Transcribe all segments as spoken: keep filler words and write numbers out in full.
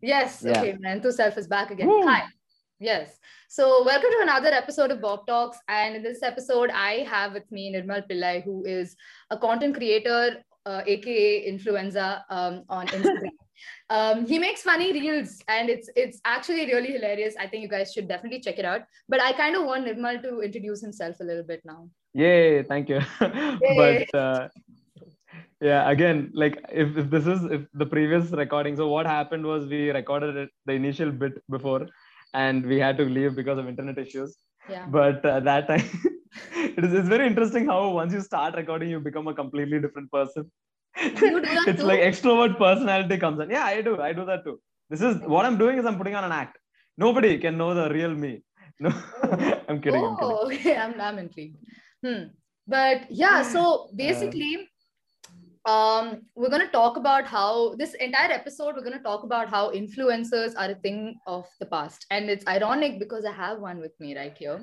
Yes. Yeah. Okay, Mentu Self is back again. Woo. Hi. Yes. So welcome to another episode of Bob Talks. And in this episode, I have with me Nirmal Pillai, who is a content creator, uh, aka influencer um, on Instagram. um, he makes funny reels, and it's it's actually really hilarious. I think you guys should definitely check it out. But I kind of want Nirmal to introduce himself a little bit now. Yay, thank you. Yay. But uh, yeah, again, like if, if this is if the previous recording, so what happened was we recorded it, the initial bit before, and we had to leave because of internet issues. Yeah. But uh, that time, it is it's very interesting how once you start recording, you become a completely different person. You do that It's too? like extrovert personality comes in. Yeah, I do. I do that too. This is what I'm doing is I'm putting on an act. Nobody can know the real me. No, Oh. I'm kidding. Oh, I'm kidding. okay. I'm, I'm intrigued. Hmm. But yeah, so basically, um, we're going to talk about how this entire episode, we're going to talk about how influencers are a thing of the past. And it's ironic because I have one with me right here.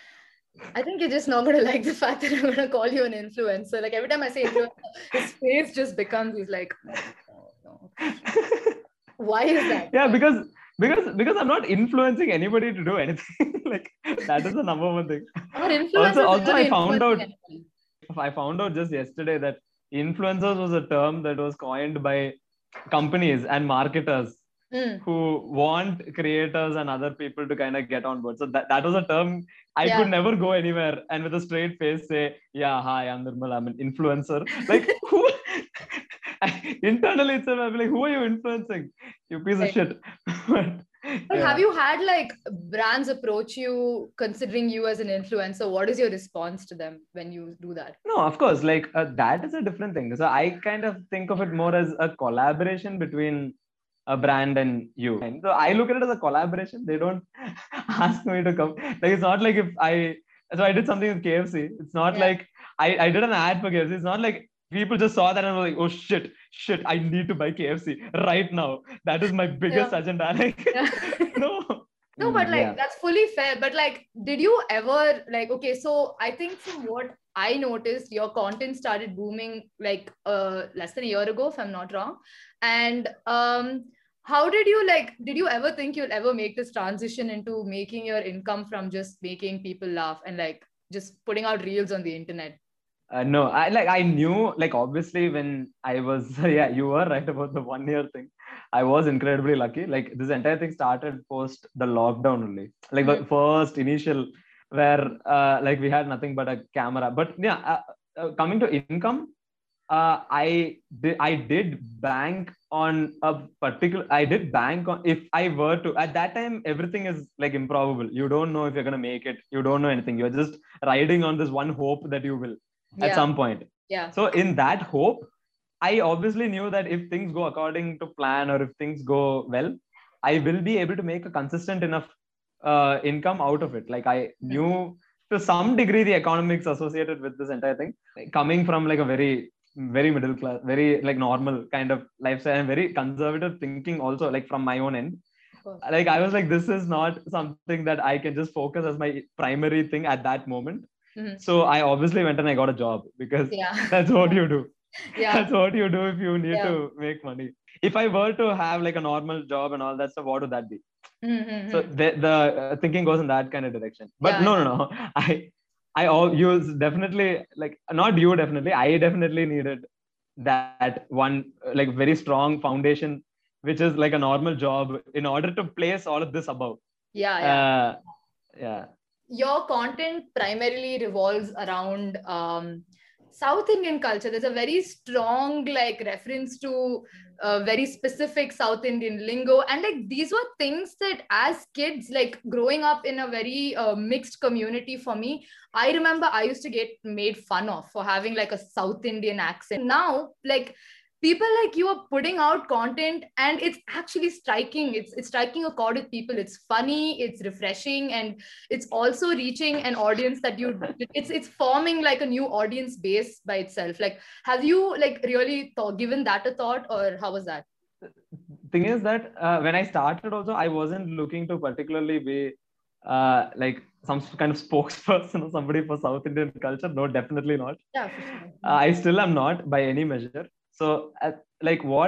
I think you're just not going to like the fact that I'm going to call you an influencer. Like every time I say influencer, his face just becomes, he's like, oh, no. Why is that? Yeah, because because because I'm not influencing anybody to do anything. Like that is the number one thing. Also, also I found out anybody. I found out just yesterday that influencers was a term that was coined by companies and marketers mm. who want creators and other people to kind of get on board. So that, that was a term I yeah. could never go anywhere and with a straight face say, yeah, hi, I'm Nirmal, I'm an influencer. Like who internally itself, I'll be like, who are you influencing? You piece right. of shit. but, but yeah. have you had like brands approach you considering you as an influencer? What is your response to them when you do that? No, of course, like uh, that is a different thing. So I kind of think of it more as a collaboration between a brand and you. And so I look at it as a collaboration. They don't ask me to come. Like it's not like if I so I did something with K F C. It's not yeah. like I, I did an ad for K F C. It's not like people just saw that and were like, oh shit, shit, I need to buy K F C right now. That is my biggest yeah. agenda. Like, yeah. no. No, but like, yeah. that's fully fair. But like, did you ever like, okay, so I think from what I noticed, your content started booming like uh, less than a year ago, if I'm not wrong. And um, how did you like, did you ever think you'll ever make this transition into making your income from just making people laugh and like just putting out reels on the internet? Uh, no, I like I knew like obviously when I was yeah you were right about the one year thing. I was incredibly lucky. Like this entire thing started post the lockdown only. Like mm-hmm. the first initial where uh, like we had nothing but a camera. But yeah, uh, uh, coming to income, uh, I did I did bank on a particular. I did bank on if I were to at that time everything is like improbable. You don't know if you're gonna make it. You don't know anything. You're just riding on this one hope that you will. At yeah. some point. Yeah. So in that hope, I obviously knew that if things go according to plan or if things go well, I will be able to make a consistent enough uh, income out of it. Like I knew to some degree the economics associated with this entire thing, like coming from like a very, very middle class, very like normal kind of lifestyle and very conservative thinking also like from my own end. Like I was like, this is not something that I can just focus as my primary thing at that moment. Mm-hmm. So I obviously went and I got a job because yeah. that's what you do. Yeah. That's what you do if you need yeah. to make money. If I were to have like a normal job and all that stuff, what would that be? Mm-hmm. So the, the uh, thinking goes in that kind of direction. But yeah, no, no, no. I, I all use definitely like not you definitely. I definitely needed that one like very strong foundation, which is like a normal job in order to place all of this above. Yeah. Yeah. Uh, yeah. Your content primarily revolves around um, South Indian culture. There's a very strong like reference to uh, very specific South Indian lingo. And like these were things that as kids, like growing up in a very uh, mixed community for me, I remember I used to get made fun of for having like a South Indian accent. Now, like people like you are putting out content and it's actually striking. It's, it's striking a chord with people. It's funny, it's refreshing, and it's also reaching an audience that you, it's, it's forming like a new audience base by itself. Like, have you like really thought, given that a thought, or how was that? Thing is that uh, when I started also, I wasn't looking to particularly be uh, like some kind of spokesperson or somebody for South Indian culture. No, definitely not. Yeah, for sure. Uh, I still am not by any measure. So, uh, like, what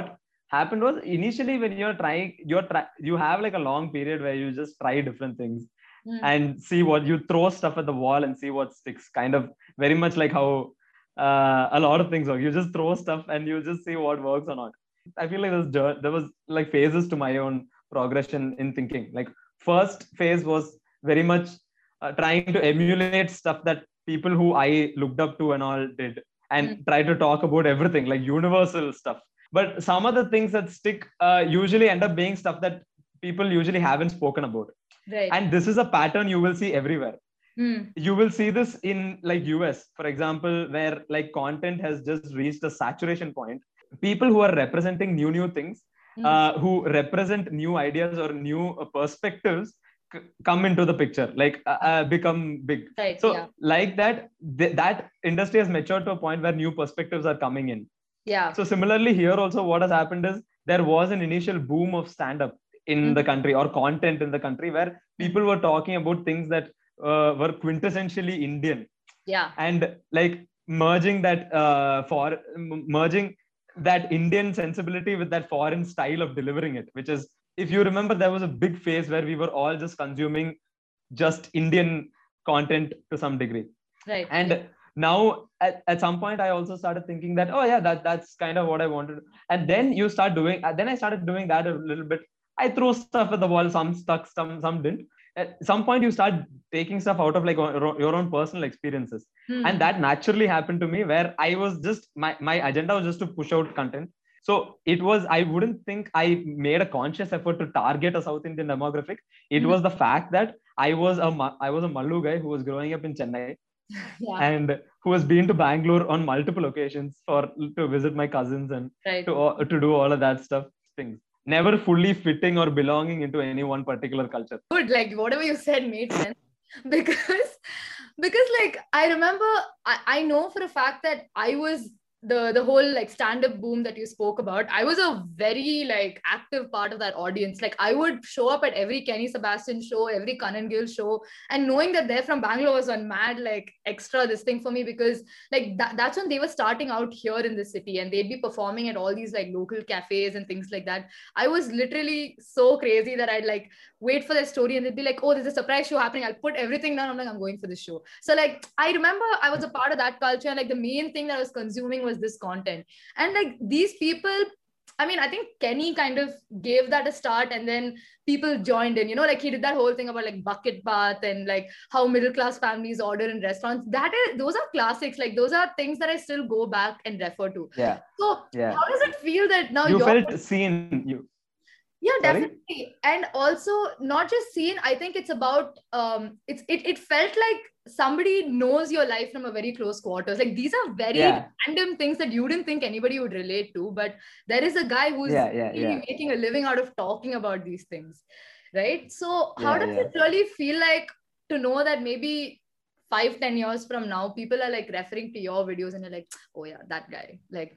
happened was initially when you're trying, you're try, you have like a long period where you just try different things mm. and see what you throw stuff at the wall and see what sticks. Kind of very much like how uh, a lot of things work. You just throw stuff and you just see what works or not. I feel like there was, there was like phases to my own progression in thinking. Like first phase was very much uh, trying to emulate stuff that people who I looked up to and all did, and mm. try to talk about everything like universal stuff. But some of the things that stick uh, usually end up being stuff that people usually haven't spoken about. Right. And this is a pattern you will see everywhere. Mm. You will see this in like U S, for example, where like content has just reached a saturation point. People who are representing new, new things, mm. uh, who represent new ideas or new uh, perspectives c- come into the picture, like uh, uh, become big. Right, so yeah. like that, th- that industry has matured to a point where new perspectives are coming in. Yeah. So similarly here also what has happened is there was an initial boom of stand-up in mm-hmm. the country, or content in the country, where people mm-hmm. were talking about things that uh, were quintessentially Indian. Yeah. And like merging that uh, for merging that Indian sensibility with that foreign style of delivering it, which is, if you remember, there was a big phase where we were all just consuming just Indian content to some degree. Right. And yeah. now at, at some point I also started thinking that, oh yeah, that that's kind of what I wanted. And then you start doing, then I started doing that a little bit. I threw stuff at the wall, some stuck, some some didn't. At some point you start taking stuff out of like your own personal experiences. Hmm. And that naturally happened to me, where I was just, my, my agenda was just to push out content. So it was, I wouldn't think I made a conscious effort to target a South Indian demographic. It mm-hmm. was the fact that I was a, I was a Mallu guy who was growing up in Chennai. Yeah. And who has been to Bangalore on multiple occasions for to visit my cousins and right. to to do all of that stuff. Things never fully fitting or belonging into any one particular culture. Good, like whatever you said made sense because because like I remember I, I know for a fact that I was the the whole like stand-up boom that you spoke about. I was a very like active part of that audience. Like I would show up at every Kenny Sebastian show, every Kanan Gill show, and knowing that they're from Bangalore was one mad like extra this thing for me, because like that, that's when they were starting out here in the city and they'd be performing at all these like local cafes and things like that. I was literally so crazy that I'd like wait for their story and they'd be like, oh, there's a surprise show happening. I'll put everything down. I'm like, I'm going for this show. So like I remember I was a part of that culture, and like the main thing that I was consuming was this content. And like these people, I mean, I think Kenny kind of gave that a start, and then people joined in, you know, like he did that whole thing about like bucket bath and like how middle class families order in restaurants. That is, those are classics. Like those are things that I still go back and refer to. Yeah. So yeah. how does it feel that now you you're... felt seen? You Yeah, definitely. And also not just seen, I think it's about, um, it's it, it felt like somebody knows your life from a very close quarters. Like these are very yeah. random things that you didn't think anybody would relate to, but there is a guy who's yeah, yeah, really yeah. making a living out of talking about these things, right? So how yeah, does yeah. it really feel like to know that maybe five, ten years from now, people are like referring to your videos and you're like, oh yeah, that guy, like...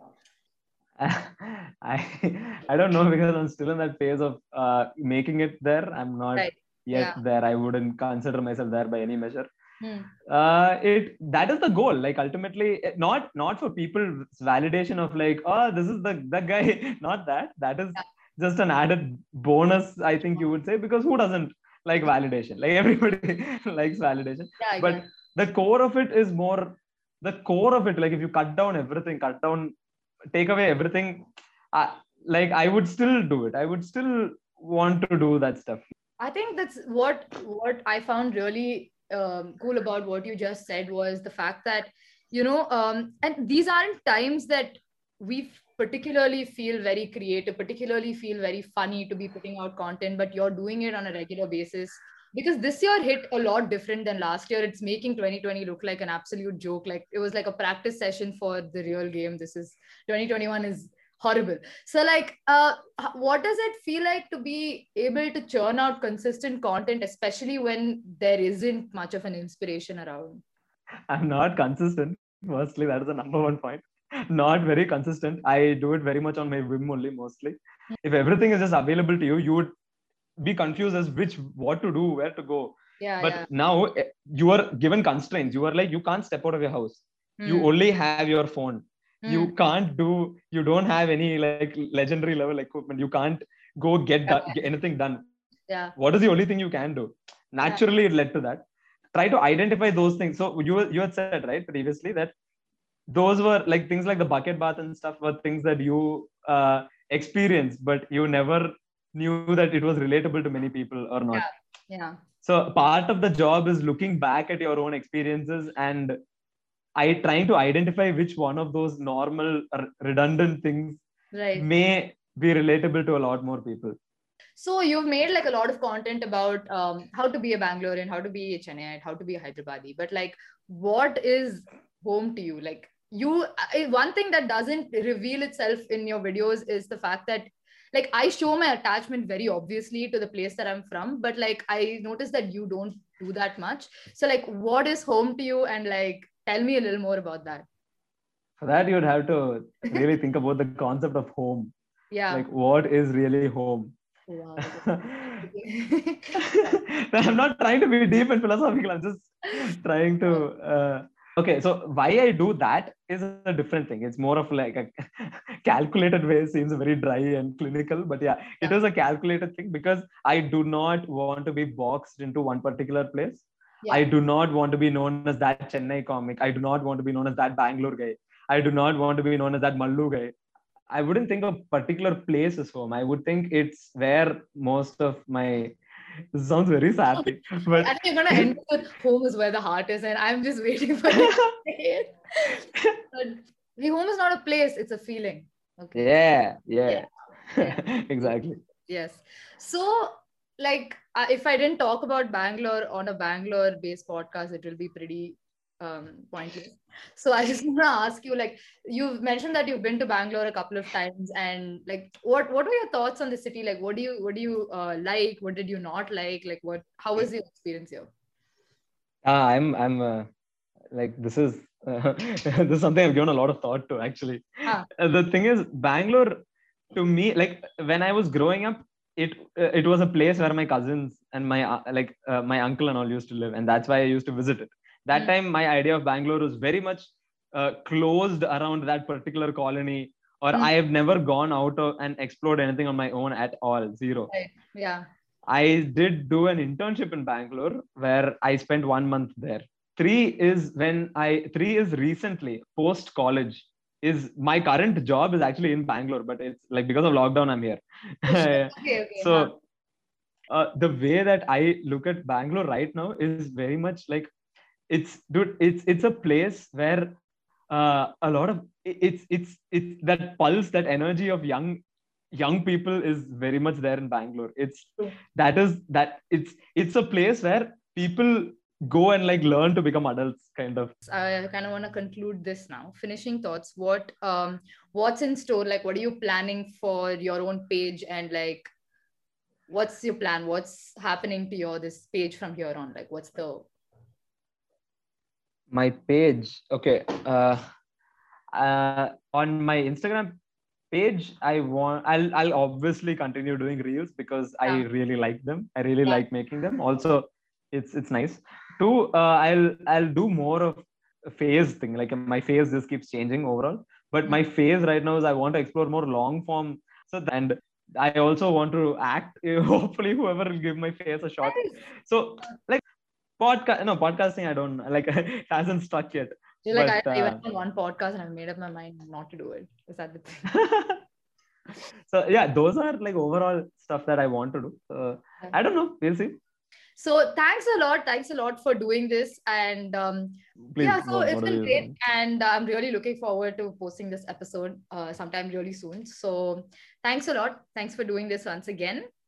I I don't know, because I'm still in that phase of uh, making it there. I'm not right. yet yeah. there. I wouldn't consider myself there by any measure. Hmm. Uh, it that is the goal. Like ultimately, not not for people's validation of like, oh, this is the the guy. Not that. That is yeah. just an added bonus, I think you would say, because who doesn't like validation? Like everybody likes validation. Yeah, but yeah. the core of it is more the core of it. Like if you cut down everything, cut down. Take away everything, uh, like I would still do it. I would still want to do that stuff. I think that's what what I found really um, cool about what you just said was the fact that, you know, um, and these aren't times that we particularly feel very creative, particularly feel very funny to be putting out content, but you're doing it on a regular basis. Because this year hit a lot different than last year. It's making twenty twenty look like an absolute joke. Like it was like a practice session for the real game. This is twenty twenty-one is horrible. So like, uh, what does it feel like to be able to churn out consistent content, especially when there isn't much of an inspiration around? I'm not consistent. Firstly, that is the number one point. Not very consistent. I do it very much on my whim only, mostly. If everything is just available to you, you would be confused as which what to do, where to go. Yeah, but yeah. now you are given constraints. You are like, you can't step out of your house. Hmm. You only have your phone. Mm. You can't do, you don't have any like legendary level equipment. You can't go get, do- get anything done. Yeah. What is the only thing you can do? Naturally, it led to that. Try to identify those things. So you you had said right previously that those were like things like the bucket bath and stuff were things that you uh, experienced, but you never knew that it was relatable to many people or not. Yeah. Yeah. So part of the job is looking back at your own experiences and I trying to identify which one of those normal r- redundant things Right. may be relatable to a lot more people. So you've made like a lot of content about um, how to be a Bangalorean, how to be a Chennaiite, how to be a Hyderabadi. But like, what is home to you? Like, you uh, one thing that doesn't reveal itself in your videos is the fact that, like, I show my attachment very obviously to the place that I'm from, but like, I notice that you don't do that much. So like, what is home to you? And like, tell me a little more about that. For that, you'd have to really think about the concept of home. Yeah. Like, what is really home? Wow. I'm not trying to be deep and philosophical. I'm just trying to. Uh, okay, so why I do that is a different thing. It's more of like a calculated way. Seems very dry and clinical, but yeah, it Yeah. is a calculated thing because I do not want to be boxed into one particular place. Yeah. I do not want to be known as that Chennai comic. I do not want to be known as that Bangalore guy. I do not want to be known as that Mallu guy. I wouldn't think a particular place is home. I would think it's where most of my. This sounds very sappy, but I think you're gonna end with home is where the heart is, and I'm just waiting for you to say it. But the home is not a place; it's a feeling. Okay. yeah, yeah, Yeah. exactly. Yes. So, like, uh, if I didn't talk about Bangalore on a Bangalore-based podcast, it will be pretty um, pointless. So I just want to ask you, like, you've mentioned that you've been to Bangalore a couple of times, and like, what what were your thoughts on the city? Like, what do you what do you uh, like? What did you not like? Like, what how was your experience here? Ah, I'm I'm uh, like this is uh, this is something I've given a lot of thought to actually. Ah. Uh, the thing is, Bangalore to me, like when I was growing up, it uh, it was a place where my cousins and my uh, like uh, my uncle and all used to live, and that's why I used to visit it. That Mm. time, my idea of Bangalore was very much uh, closed around that particular colony, or Mm. I have never gone out of, and explored anything on my own at all. Zero. Right. Yeah. I did do an internship in Bangalore where I spent one month there. Three is when I three is recently post college. Is my current job is actually in Bangalore, but it's like because of lockdown I'm here. Okay. Okay. So Huh. uh, the way that I look at Bangalore right now is very much like it's dude. It's it's a place where uh, a lot of it's it's it's that pulse, that energy of young young people is very much there in Bangalore. It's True. that is that it's it's a place where people go and like learn to become adults, kind of. I kind of want to conclude this now. Finishing thoughts. What um what's in store? Like, what are you planning for your own page, and like, what's your plan? What's happening to your this page from here on? Like, what's the My page, okay. Uh, uh, on my Instagram page, I want I'll I'll obviously continue doing reels because I Yeah. really like them. I really Yeah. like making them. Also, it's it's nice. Two, uh, I'll I'll do more of a phase thing. Like my phase just keeps changing overall. But my phase right now is I want to explore more long form. So and I also want to act. Hopefully, whoever will give my face a shot. Nice. So like podcast, no podcasting. I don't like it hasn't stuck yet. You're like, I, But I uh, went on one podcast and I've made up my mind not to do it. Is that the thing? so yeah, those are like overall stuff that I want to do. So I don't know. We'll see. So thanks a lot. Thanks a lot for doing this. And um, Please, yeah, so what, it's what been are great. you And I'm really looking forward to posting this episode uh, sometime really soon. So thanks a lot. Thanks for doing this once again.